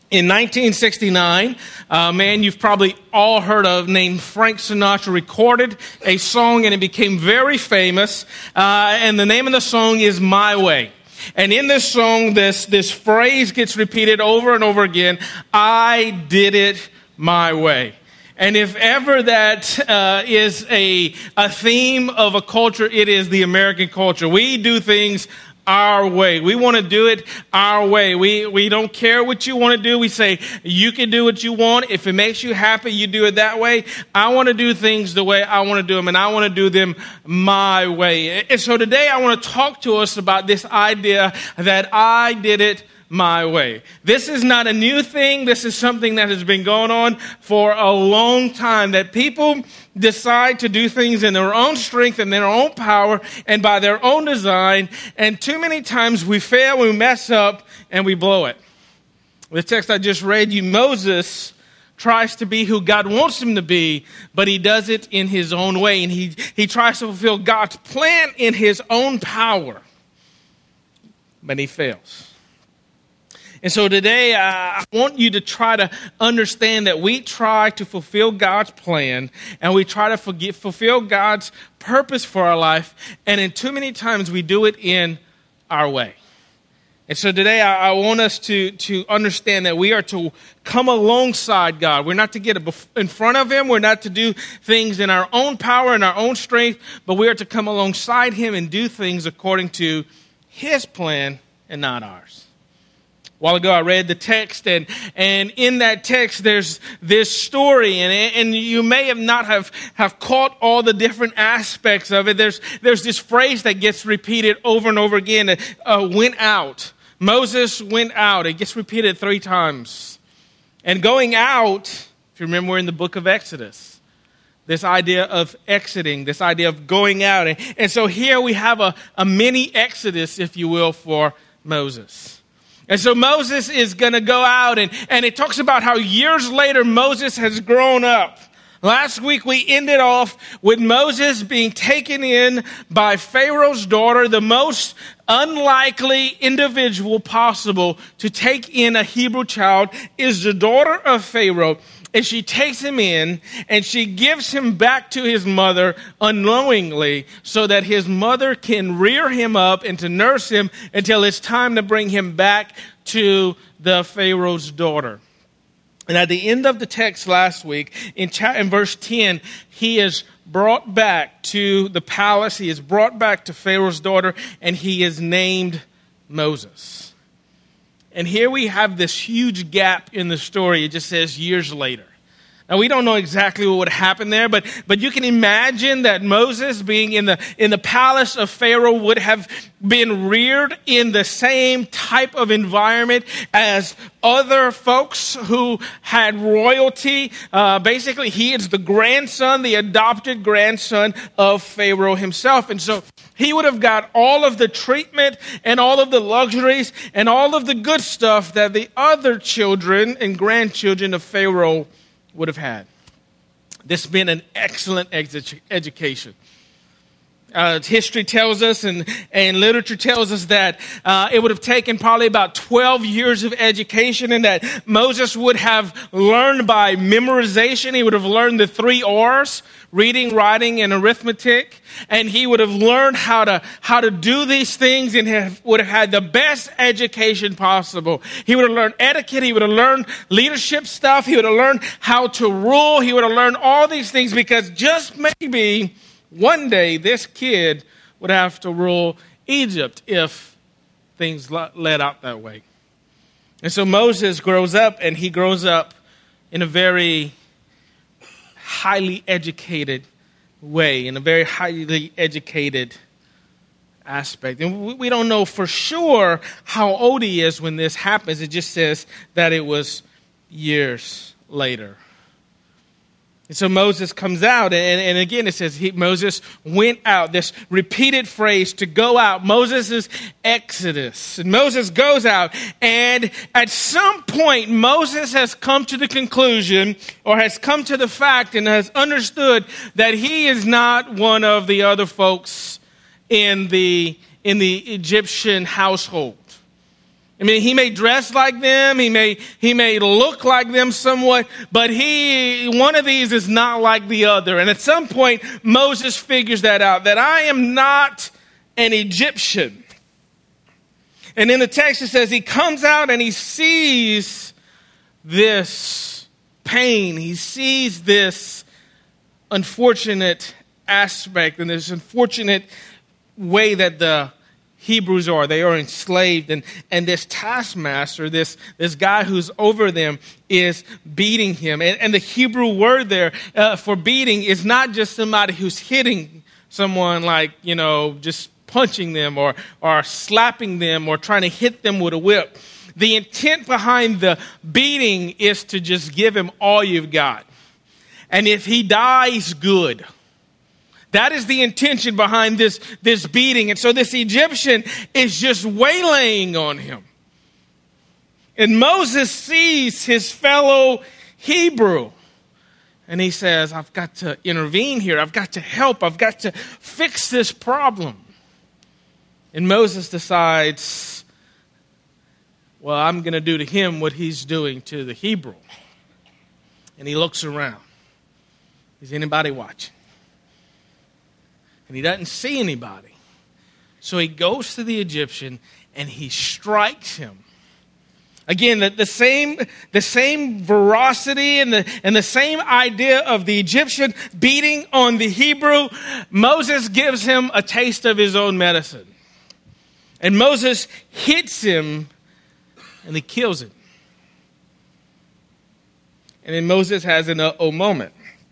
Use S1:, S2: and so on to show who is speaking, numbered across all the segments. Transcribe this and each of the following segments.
S1: In 1969, a man you've probably all heard of named Frank Sinatra recorded a song and it became very famous. And the name of the song is My Way. And in this song, this phrase gets repeated over and over again, I did it my way. And if ever that is a theme of a culture, it is the American culture. We do things our way. We want to do it our way. We don't care what you want to do. We say, you can do what you want. If it makes you happy, you do it that way. I want to do things the way I want to do them, and I want to do them my way. And so today I want to talk to us about this idea that I did it my way. This is not a new thing. This is something that has been going on for a long time, that people decide to do things in their own strength and their own power and by their own design. And too many times we fail, we mess up, and we blow it. The text I just read you, Moses tries to be who God wants him to be, but he does it in his own way. And he tries to fulfill God's plan in his own power, but he fails. And so today, I want you to try to understand that we try to fulfill God's plan and we try to fulfill God's purpose for our life. And in too many times, we do it in our way. And so today, I want us to understand that we are to come alongside God. We're not to get in front of Him. We're not to do things in our own power and our own strength, but we are to come alongside Him and do things according to His plan and not ours. A while ago, I read the text, and in that text, there's this story, and you may have not have caught all the different aspects of it. There's this phrase that gets repeated over and over again, went out. Moses went out. It gets repeated 3 times. And going out, if you remember, we're in the book of Exodus. This idea of exiting, this idea of going out. And so here we have a mini Exodus, if you will, for Moses. And so Moses is going to go out, and it talks about how years later Moses has grown up. Last week we ended off with Moses being taken in by Pharaoh's daughter, the most unlikely individual possible to take in a Hebrew child is the daughter of Pharaoh. And she takes him in and she gives him back to his mother unknowingly so that his mother can rear him up and to nurse him until it's time to bring him back to the Pharaoh's daughter. And at the end of the text last week, in verse 10, he is brought back to the palace. He is brought back to Pharaoh's daughter, and he is named Moses. And here we have this huge gap in the story. It just says years later. Now, we don't know exactly what would happen there, but you can imagine that Moses being in the palace of Pharaoh would have been reared in the same type of environment as other folks who had royalty. Basically, he is the grandson, the adopted grandson of Pharaoh himself. And so he would have got all of the treatment and all of the luxuries and all of the good stuff that the other children and grandchildren of Pharaoh would have had. This has been an excellent education. History tells us and literature tells us that it would have taken probably about 12 years of education, and that Moses would have learned by memorization. He would have learned the 3 R's, reading, writing, and arithmetic. And he would have learned how to do these things and would have had the best education possible. He would have learned etiquette. He would have learned leadership stuff. He would have learned how to rule. He would have learned all these things because just maybe one day this kid would have to rule Egypt if things led out that way. And so Moses grows up, and he grows up in a very highly educated way, in a very highly educated aspect. And we don't know for sure how old he is when this happens. It just says that it was years later. And so Moses comes out, and again it says Moses went out. This repeated phrase, to go out. Moses' exodus. And Moses goes out, and at some point Moses has come to the conclusion, or has come to the fact and has understood that he is not one of the other folks in the Egyptian household. I mean, he may dress like them, he may look like them somewhat, but one of these is not like the other. And at some point, Moses figures that out, that I am not an Egyptian. And in the text it says he comes out and he sees this pain, he sees this unfortunate aspect and this unfortunate way that the Hebrews are. They are enslaved, and this taskmaster, this guy who's over them, is beating him. And the Hebrew word there for beating is not just somebody who's hitting someone, like, just punching them or slapping them or trying to hit them with a whip. The intent behind the beating is to just give him all you've got. And if he dies, good. That is the intention behind this beating. And so this Egyptian is just waylaying on him. And Moses sees his fellow Hebrew. And he says, I've got to intervene here. I've got to help. I've got to fix this problem. And Moses decides, well, I'm going to do to him what he's doing to the Hebrew. And he looks around. Is anybody watching? And he doesn't see anybody. So he goes to the Egyptian and he strikes him. Again, the same veracity and the same idea of the Egyptian beating on the Hebrew. Moses gives him a taste of his own medicine. And Moses hits him and he kills him. And then Moses has an uh-oh moment.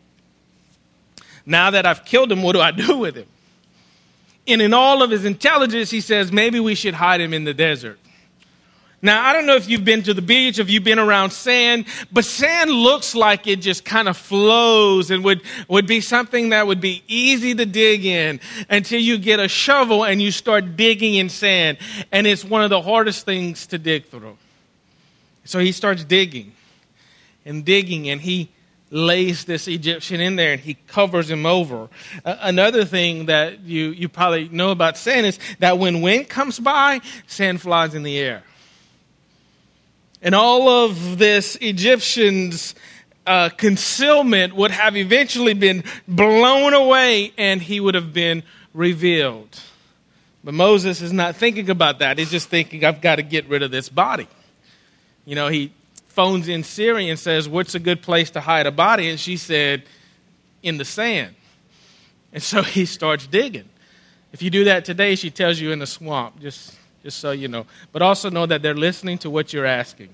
S1: Now that I've killed him, what do I do with him? And in all of his intelligence, he says, maybe we should hide him in the desert. Now, I don't know if you've been to the beach, if you've been around sand, but sand looks like it just kind of flows and would be something that would be easy to dig in until you get a shovel and you start digging in sand. And it's one of the hardest things to dig through. So he starts digging, and he lays this Egyptian in there and he covers him over. Another thing that you probably know about sand is that when wind comes by, sand flies in the air. And all of this Egyptian's concealment would have eventually been blown away and he would have been revealed. But Moses is not thinking about that. He's just thinking, I've got to get rid of this body. He phones in Siri and says, what's a good place to hide a body? And she said, in the sand. And so he starts digging. If you do that today, she tells you in the swamp, just so you know. But also know that they're listening to what you're asking.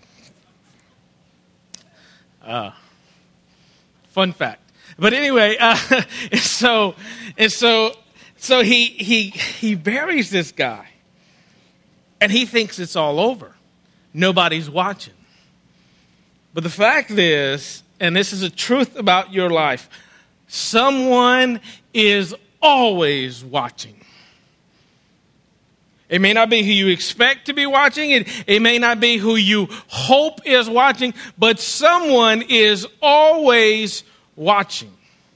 S1: Fun fact. But anyway, so he buries this guy. And he thinks it's all over. Nobody's watching. But the fact is, and this is a truth about your life, someone is always watching. It may not be who you expect to be watching. It may not be who you hope is watching, but someone is always watching.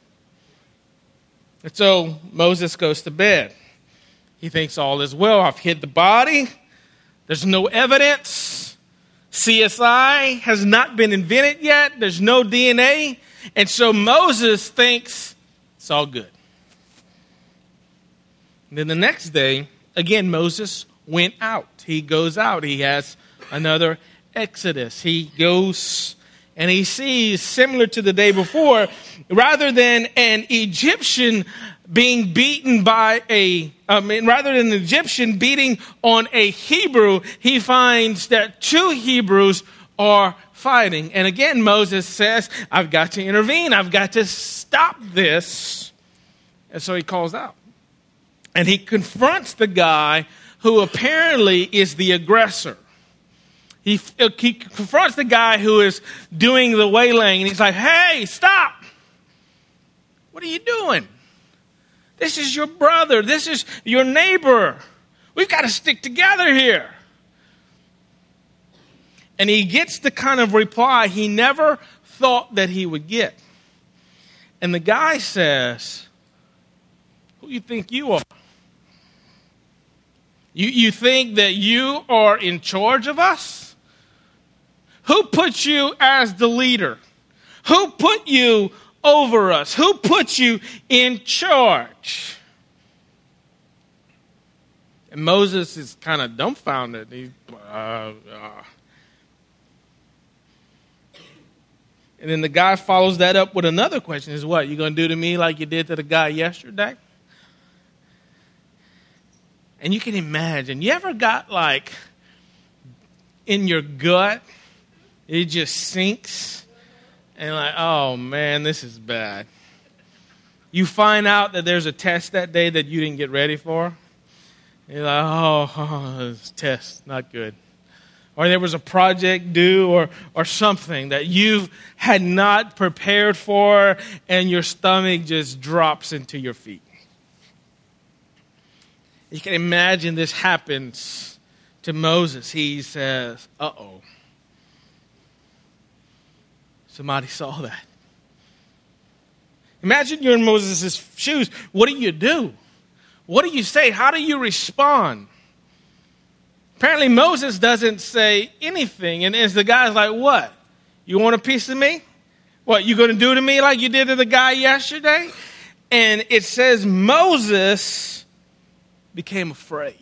S1: And so Moses goes to bed. He thinks all is well. I've hid the body. There's no evidence. CSI has not been invented yet. There's no DNA. And so Moses thinks it's all good. And then the next day, again, Moses went out. He goes out. He has another exodus. He goes and he sees, similar to the day before, rather than an Egyptian being beaten rather than an Egyptian beating on a Hebrew, he finds that two Hebrews are fighting. And again, Moses says, I've got to intervene. I've got to stop this. And so he calls out. And he confronts the guy who apparently is the aggressor. He confronts the guy who is doing the waylaying. And he's like, hey, stop. What are you doing? This is your brother. This is your neighbor. We've got to stick together here. And he gets the kind of reply he never thought that he would get. And the guy says, who do you think you are? You think that you are in charge of us? Who put you as the leader? Who put you over us? Who put you in charge? And Moses is kind of dumbfounded. And then the guy follows that up with another question. Is what, you going to do to me like you did to the guy yesterday? And you can imagine, you ever got like in your gut, it just sinks and like, oh man, this is bad. You find out that there's a test that day that you didn't get ready for. You're like, oh, this test, not good. Or there was a project due or something that you had not prepared for and your stomach just drops into your feet. You can imagine this happens to Moses. He says, uh-oh. Somebody saw that. Imagine you're in Moses' shoes. What do? What do you say? How do you respond? Apparently Moses doesn't say anything. And as the guy's like, what? You want a piece of me? What, you going to do to me like you did to the guy yesterday? And it says Moses became afraid.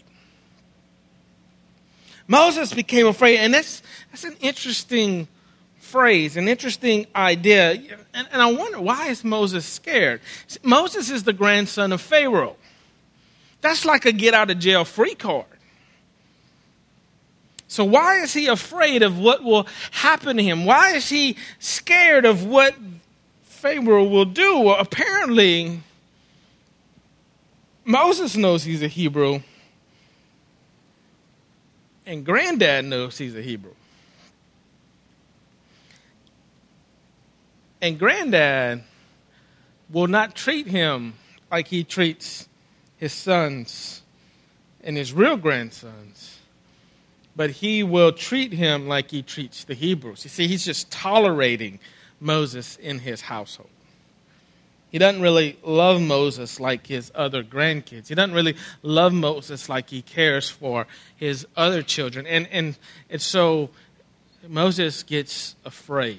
S1: Moses became afraid. And that's an interesting phrase, an interesting idea. And I wonder, why is Moses scared? Moses is the grandson of Pharaoh. That's like a get-out-of-jail-free card. So why is he afraid of what will happen to him? Why is he scared of what Pharaoh will do? Well, apparently, Moses knows he's a Hebrew, and Granddad knows he's a Hebrew. And Granddad will not treat him like he treats his sons and his real grandsons, but he will treat him like he treats the Hebrews. You see, he's just tolerating Moses in his household. He doesn't really love Moses like his other grandkids. He doesn't really love Moses like he cares for his other children. And so Moses gets afraid.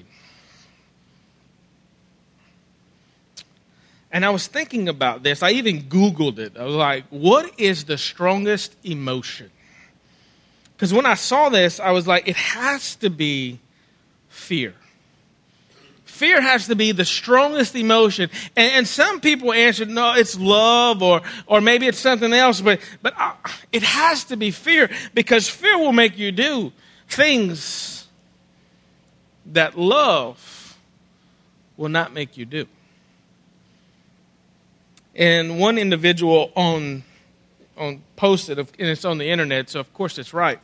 S1: And I was thinking about this. I even Googled it. I was like, what is the strongest emotion? Because when I saw this, I was like, it has to be fear. Fear has to be the strongest emotion. And some people answered, no, it's love or maybe it's something else. But it has to be fear, because fear will make you do things that love will not make you do. And one individual posted, and it's on the internet, so of course it's right,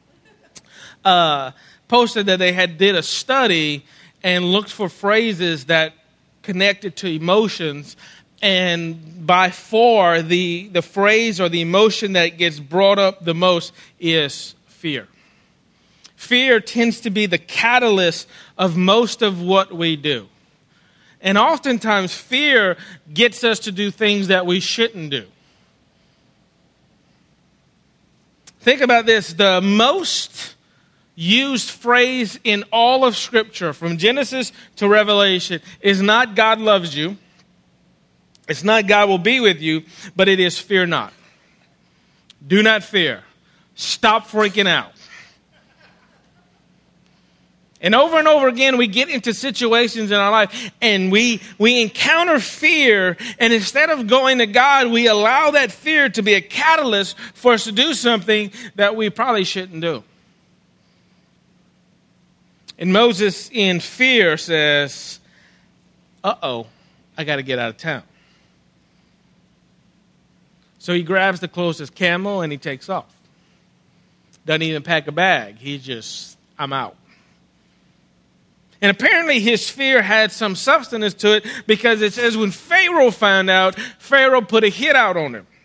S1: posted that they did a study and looked for phrases that connected to emotions. And by far, the phrase or the emotion that gets brought up the most is fear. Fear tends to be the catalyst of most of what we do. And oftentimes, fear gets us to do things that we shouldn't do. Think about this. The most used phrase in all of Scripture, from Genesis to Revelation, is not God loves you. It's not God will be with you, but it is fear not. Do not fear. Stop freaking out. And over again, we get into situations in our life and we encounter fear. And instead of going to God, we allow that fear to be a catalyst for us to do something that we probably shouldn't do. And Moses, in fear, says, uh-oh, I got to get out of town. So he grabs the closest camel and he takes off. Doesn't even pack a bag. I'm out. And apparently his fear had some substance to it, because it says when Pharaoh found out, Pharaoh put a hit out on him.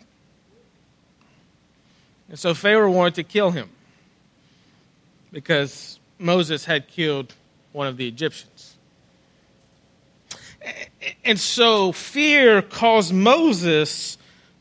S1: And so Pharaoh wanted to kill him because Moses had killed one of the Egyptians. And so fear caused Moses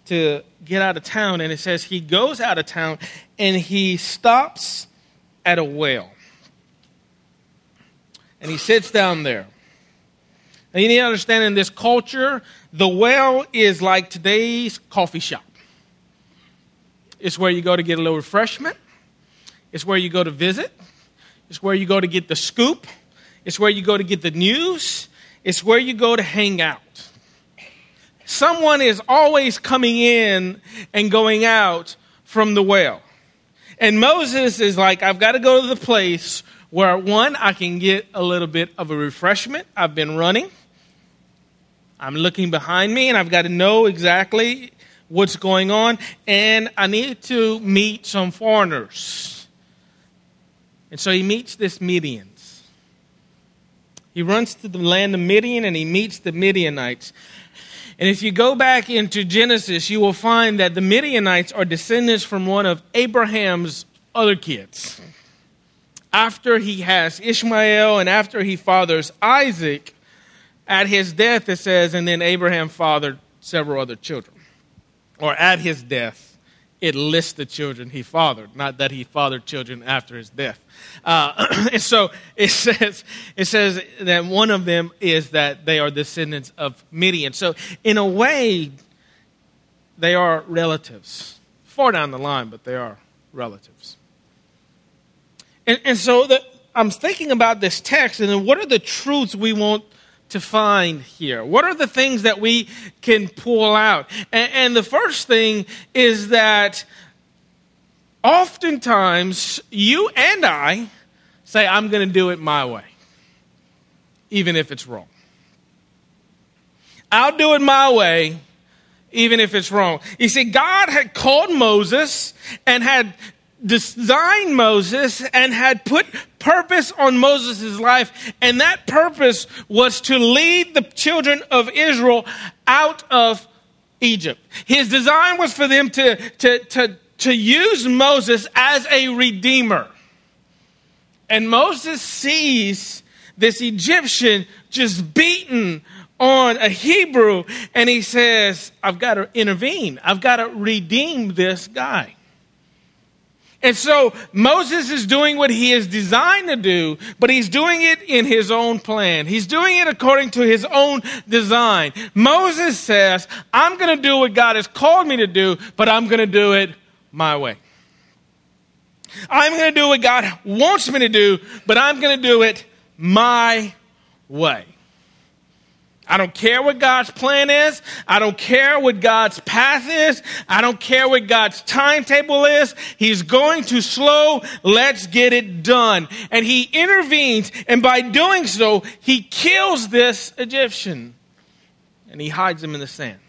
S1: to get out of town. And it says he goes out of town and he stops at a well. And he sits down there. And you need to understand, in this culture, the well is like today's coffee shop. It's where you go to get a little refreshment. It's where you go to visit. It's where you go to get the scoop. It's where you go to get the news. It's where you go to hang out. Someone is always coming in and going out from the well. And Moses is like, I've got to go to the place where, one, I can get a little bit of a refreshment. I've been running. I'm looking behind me, and I've got to know exactly what's going on. And I need to meet some foreigners. And so he meets this Midians. He runs to the land of Midian, and he meets the Midianites. And if you go back into Genesis, you will find that the Midianites are descendants from one of Abraham's other kids. After he has Ishmael and after he fathers Isaac, at his death, it says, and then Abraham fathered several other children. Or at his death, it lists the children he fathered, not that he fathered children after his death. And so it says that one of them is that they are descendants of Midian. So in a way, they are relatives. Far down the line, but they are relatives. And so I'm thinking about this text, and then what are the truths we want to find here? What are the things that we can pull out? And the first thing is that oftentimes you and I say, I'm going to do it my way, even if it's wrong. I'll do it my way, even if it's wrong. You see, God had called Moses and had designed Moses and had put purpose on Moses' life, and that purpose was to lead the children of Israel out of Egypt. His design was for them to use Moses as a redeemer. And Moses sees this Egyptian just beaten on a Hebrew, and he says, I've got to intervene. I've got to redeem this guy. And so Moses is doing what he is designed to do, but he's doing it in his own plan. He's doing it according to his own design. Moses says, I'm going to do what God has called me to do, but I'm going to do it my way. I'm going to do what God wants me to do, but I'm going to do it my way. I don't care what God's plan is. I don't care what God's path is. I don't care what God's timetable is. He's going to slow. Let's get it done. And he intervenes. And by doing so, he kills this Egyptian. And he hides him in the sand.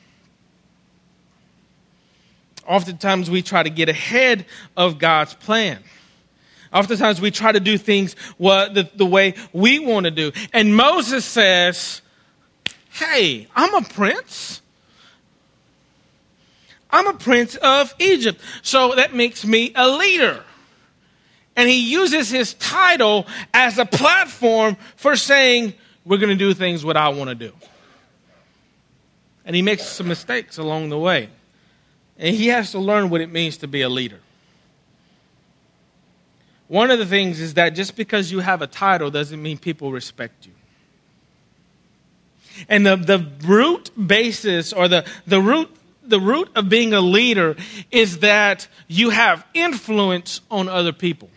S1: Oftentimes we try to get ahead of God's plan. Oftentimes we try to do things the way we want to do. And Moses says, hey, I'm a prince. I'm a prince of Egypt. So that makes me a leader. And he uses his title as a platform for saying, we're going to do things what I want to do. And he makes some mistakes along the way. And he has to learn what it means to be a leader. One of the things is that just because you have a title doesn't mean people respect you. And the root basis or the root of being a leader is that you have influence on other people.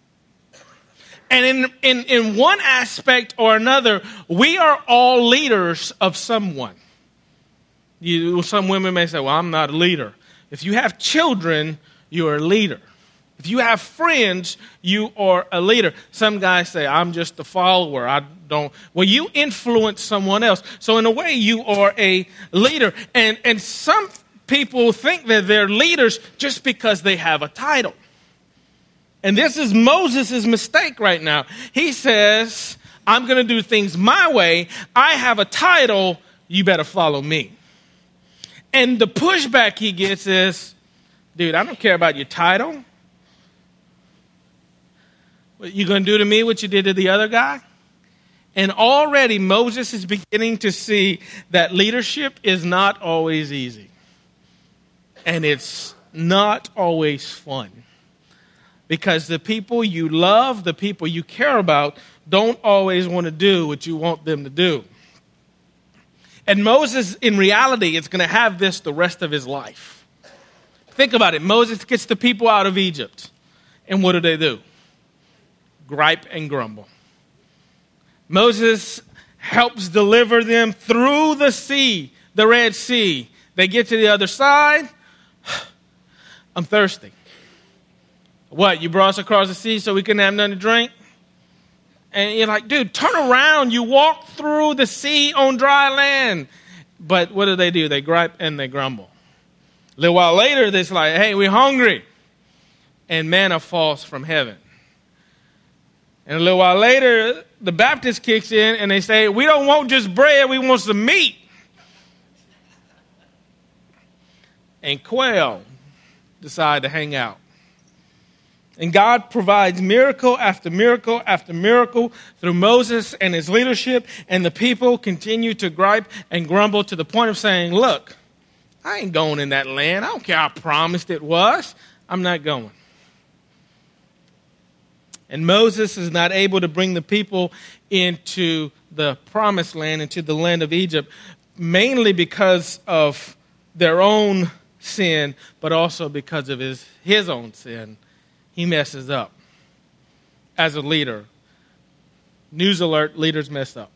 S1: And in one aspect or another, we are all leaders of someone. Some women may say, well, I'm not a leader. If you have children, you're a leader. If you have friends, you are a leader. Some guys say, I'm just a follower. Well, you influence someone else. So in a way, you are a leader. And some people think that they're leaders just because they have a title. And this is Moses' mistake right now. He says, I'm going to do things my way. I have a title. You better follow me. And the pushback he gets is, dude, I don't care about your title. What, you going to do to me what you did to the other guy? And already Moses is beginning to see that leadership is not always easy. And it's not always fun. Because the people you love, the people you care about, don't always want to do what you want them to do. And Moses, in reality, is going to have this the rest of his life. Think about it. Moses gets the people out of Egypt. And what do? Gripe and grumble. Moses helps deliver them through the sea, the Red Sea. They get to the other side. I'm thirsty. What, you brought us across the sea so we couldn't have nothing to drink? And you're like, dude, turn around. You walk through the sea on dry land. But what do? They gripe and they grumble. A little while later, they're like, hey, we're hungry. And manna falls from heaven. And a little while later, the Baptist kicks in and they say, we don't want just bread, we want some meat. And quail decide to hang out. And God provides miracle after miracle after miracle through Moses and his leadership. And the people continue to gripe and grumble to the point of saying, look, I ain't going in that land. I don't care how promised it was. I'm not going. And Moses is not able to bring the people into the promised land, into the land of Egypt, mainly because of their own sin, but also because of his own sin. He messes up as a leader. News alert, leaders mess up.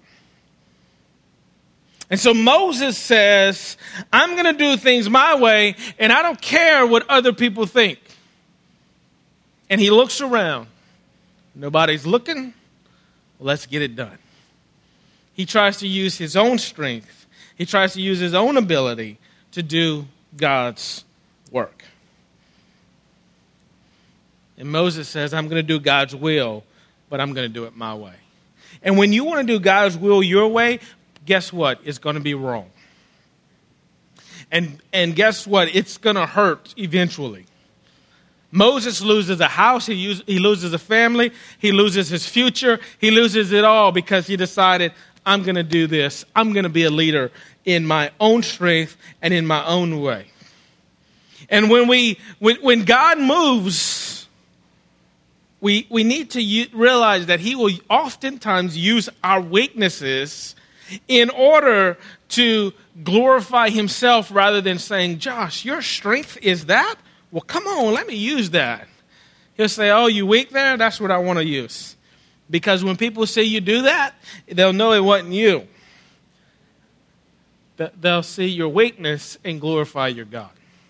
S1: And so Moses says, I'm going to do things my way, and I don't care what other people think. And he looks around. Nobody's looking. Let's get it done. He tries to use his own strength. He tries to use his own ability to do God's work. And Moses says, I'm going to do God's will, but I'm going to do it my way. And when you want to do God's will your way, guess what? It's going to be wrong. And guess what? It's going to hurt eventually. Moses loses a house, he loses a family, he loses his future, he loses it all because he decided, I'm going to do this. I'm going to be a leader in my own strength and in my own way. And when God moves, we need to realize that he will oftentimes use our weaknesses in order to glorify himself rather than saying, Josh, your strength is that? Well, come on, let me use that. He'll say, oh, you weak there? That's what I want to use. Because when people see you do that, they'll know it wasn't you. They'll see your weakness and glorify your God.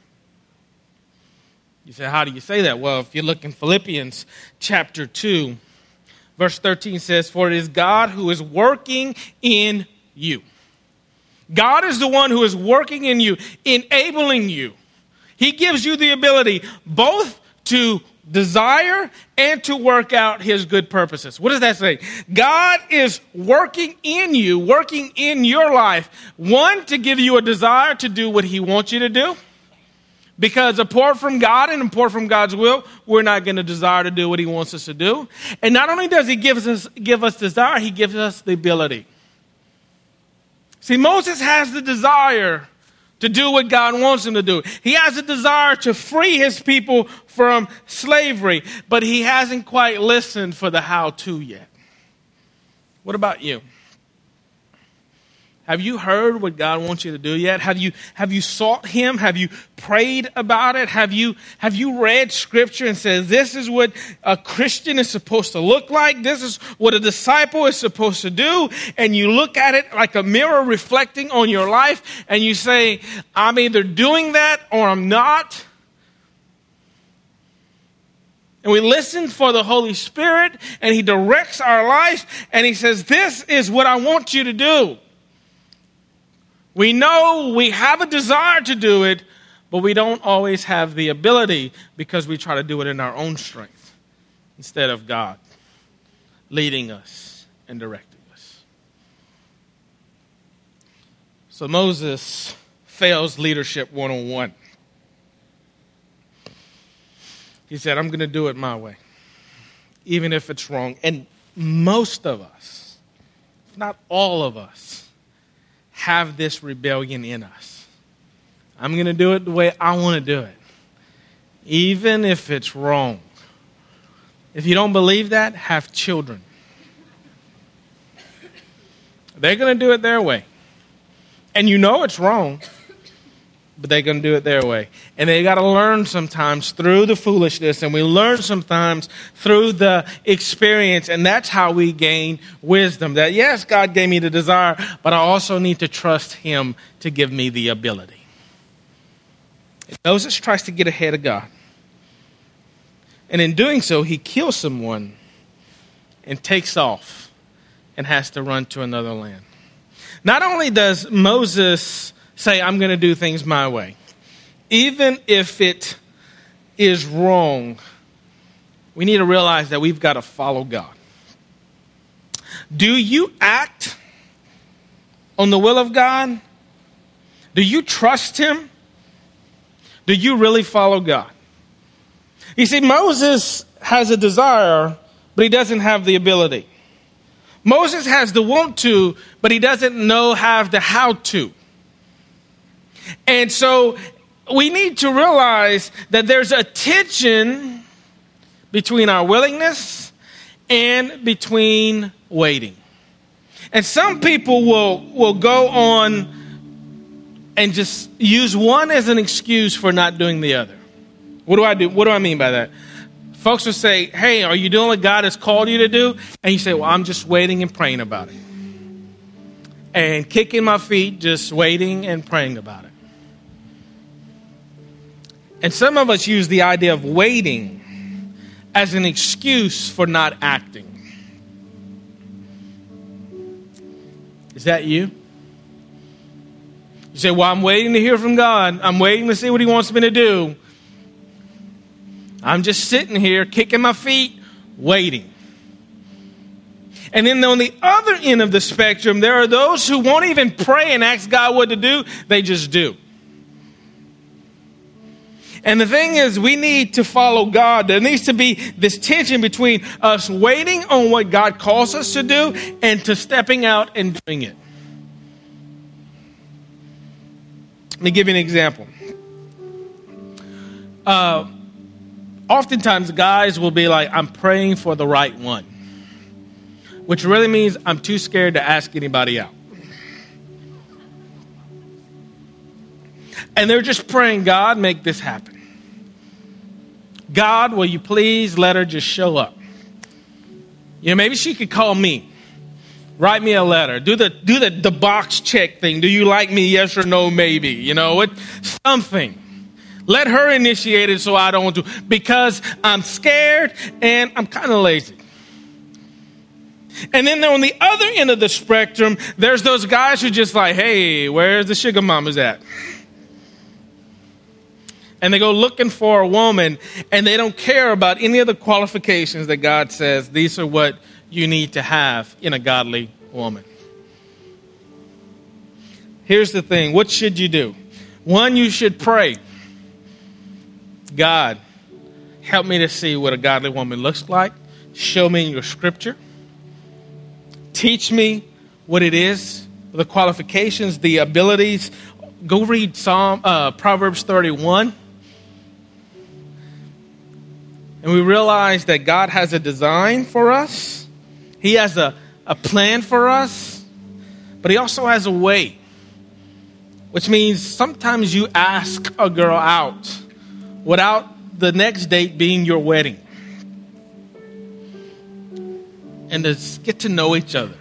S1: You say, how do you say that? Well, if you look in Philippians chapter 2, verse 13 says, for it is God who is working in you. God is the one who is working in you, enabling you. He gives you the ability both to desire and to work out his good purposes. What does that say? God is working in you, working in your life. One, to give you a desire to do what he wants you to do. Because apart from God and apart from God's will, we're not going to desire to do what he wants us to do. And not only does he give us desire, he gives us the ability. See, Moses has the desire to do what God wants him to do. He has a desire to free his people from slavery, but he hasn't quite listened for the how-to yet. What about you? Have you heard what God wants you to do yet? Have you sought him? Have you prayed about it? Have you read scripture and said, this is what a Christian is supposed to look like? This is what a disciple is supposed to do. And you look at it like a mirror reflecting on your life and you say, I'm either doing that or I'm not. And we listen for the Holy Spirit and he directs our life and he says, this is what I want you to do. We know we have a desire to do it, but we don't always have the ability because we try to do it in our own strength instead of God leading us and directing us. So Moses fails leadership 101. He said, I'm going to do it my way, even if it's wrong. And most of us, if not all of us, have this rebellion in us. I'm going to do it the way I want to do it, even if it's wrong. If you don't believe that, have children. They're going to do it their way. And you know it's wrong, but they're going to do it their way. And they got to learn sometimes through the foolishness, and we learn sometimes through the experience, and that's how we gain wisdom. That, yes, God gave me the desire, but I also need to trust him to give me the ability. Moses tries to get ahead of God. And in doing so, he kills someone and takes off and has to run to another land. Not only does Moses say, I'm going to do things my way, even if it is wrong, we need to realize that we've got to follow God. Do you act on the will of God? Do you trust him? Do you really follow God? You see, Moses has a desire, but he doesn't have the ability. Moses has the want to, but he doesn't know have the how to. And so we need to realize that there's a tension between our willingness and between waiting. And some people will go on and just use one as an excuse for not doing the other. What do I do? What do I mean by that? Folks will say, hey, are you doing what God has called you to do? And you say, well, I'm just waiting and praying about it. And kicking my feet, just waiting and praying about it. And some of us use the idea of waiting as an excuse for not acting. Is that you? You say, well, I'm waiting to hear from God. I'm waiting to see what he wants me to do. I'm just sitting here, kicking my feet, waiting. And then on the other end of the spectrum, there are those who won't even pray and ask God what to do. They just do. And the thing is, we need to follow God. There needs to be this tension between us waiting on what God calls us to do and to stepping out and doing it. Let me give you an example. Oftentimes, guys will be like, I'm praying for the right one, which really means I'm too scared to ask anybody out. And they're just praying, God, make this happen. God, will you please let her just show up? You know, maybe she could call me. Write me a letter. Do the box check thing. Do you like me? Yes or no, maybe. You know, something. Let her initiate it so I don't want to. Because I'm scared and I'm kind of lazy. And then on the other end of the spectrum, there's those guys who just like, hey, where's the sugar mamas at? And they go looking for a woman, and they don't care about any of the qualifications that God says these are what you need to have in a godly woman. Here's the thing. What should you do? One, you should pray. God, help me to see what a godly woman looks like. Show me in your scripture. Teach me what it is, the qualifications, the abilities. Go read Proverbs 31. And we realize that God has a design for us. He has a plan for us. But he also has a way. Which means sometimes you ask a girl out without the next date being your wedding. And to get to know each other.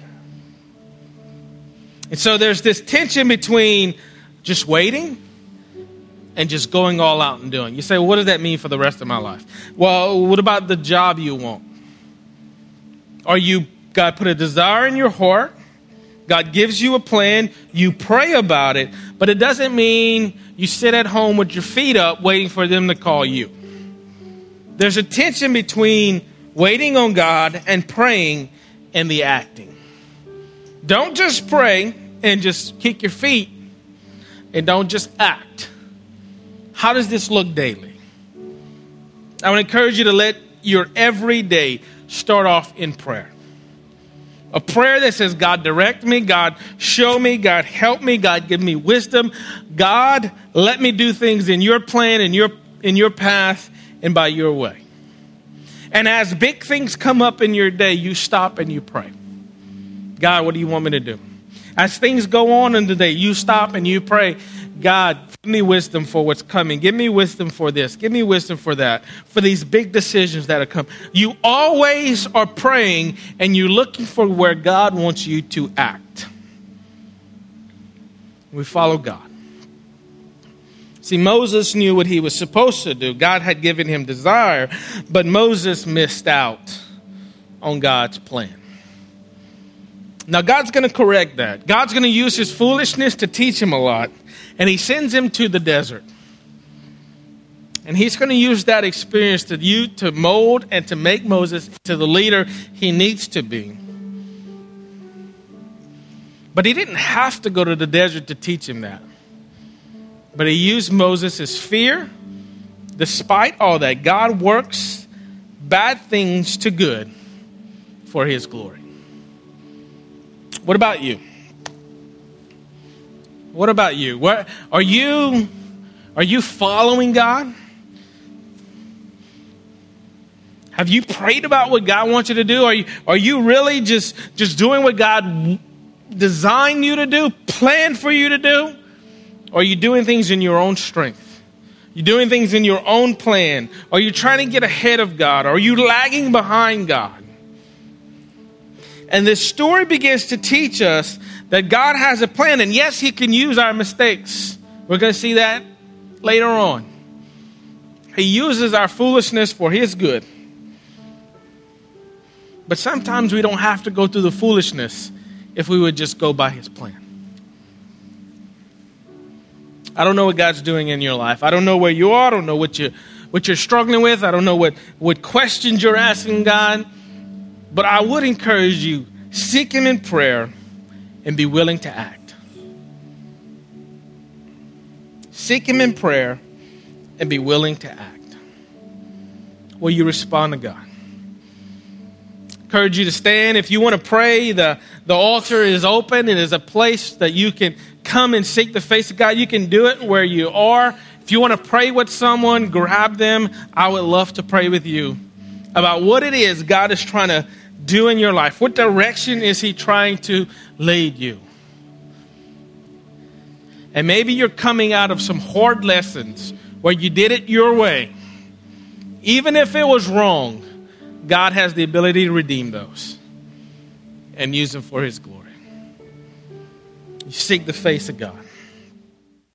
S1: And so there's this tension between just waiting and just going all out and doing. You say, well, what does that mean for the rest of my life? Well, what about the job you want? God put a desire in your heart. God gives you a plan. You pray about it. But it doesn't mean you sit at home with your feet up waiting for them to call you. There's a tension between waiting on God and praying and the acting. Don't just pray and just kick your feet. And don't just act. How does this look daily? I would encourage you to let your every day start off in prayer. A prayer that says, God, direct me. God, show me. God, help me. God, give me wisdom. God, let me do things in your plan, in your path, and by your way. And as big things come up in your day, you stop and you pray. God, what do you want me to do? As things go on in the day, you stop and you pray. God, give me wisdom for what's coming. Give me wisdom for this. Give me wisdom for that. For these big decisions that are coming. You always are praying and you're looking for where God wants you to act. We follow God. See, Moses knew what he was supposed to do. God had given him desire, but Moses missed out on God's plan. Now, God's going to correct that. God's going to use his foolishness to teach him a lot. And he sends him to the desert. And he's going to use that experience to mold and to make Moses to the leader he needs to be. But he didn't have to go to the desert to teach him that. But he used Moses' fear. Despite all that, God works bad things to good for his glory. What about you? What about you? What are you following God? Have you prayed about what God wants you to do? Are you really just doing what God designed you to do, planned for you to do? Or are you doing things in your own strength? You're doing things in your own plan? Are you trying to get ahead of God? Are you lagging behind God? And this story begins to teach us that God has a plan. And yes, he can use our mistakes. We're going to see that later on. He uses our foolishness for his good. But sometimes we don't have to go through the foolishness if we would just go by his plan. I don't know what God's doing in your life. I don't know where you are. I don't know what you're struggling with. I don't know what questions you're asking God. But I would encourage you, seek him in prayer and be willing to act. Seek him in prayer and be willing to act. Will you respond to God? Encourage you to stand. If you want to pray, the altar is open. It is a place that you can come and seek the face of God. You can do it where you are. If you want to pray with someone, grab them. I would love to pray with you about what it is God is trying to do in your life. What direction is he trying to lead you? And maybe you're coming out of some hard lessons where you did it your way. Even if it was wrong, God has the ability to redeem those and use them for his glory. You seek the face of God.